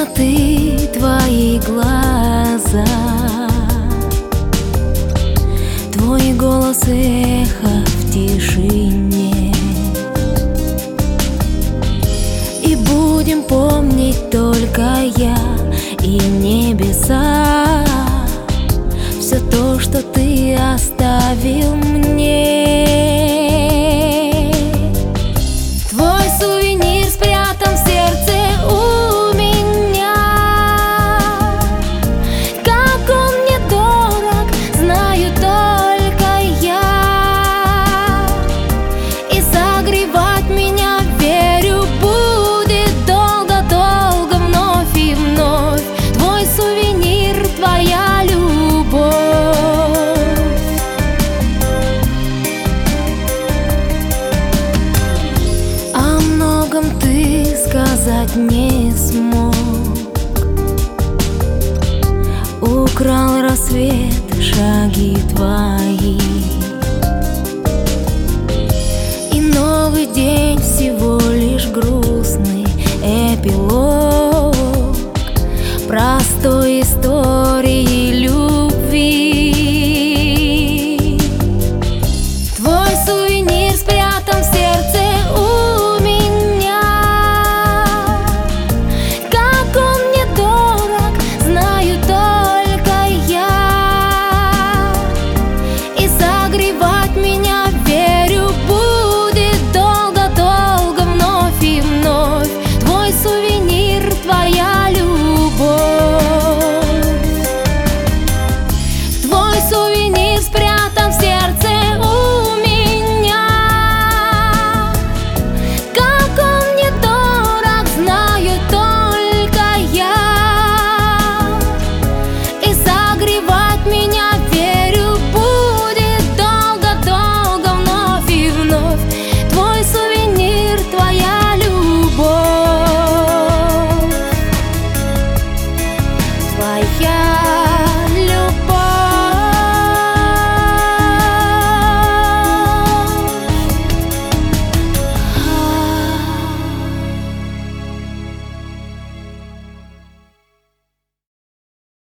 темноты твои глаза, твой голос эхо в тишине. И будем помнить только я и небеса, все то, что ты оставил мне. Твой сувенир спрятан в сердце у меня. Как он мне дорог, знаю только я. И согревать меня, верю, будет долго-долго, вновь и вновь. Твой сувенир, твоя любовь. О многом ты сказать не смог,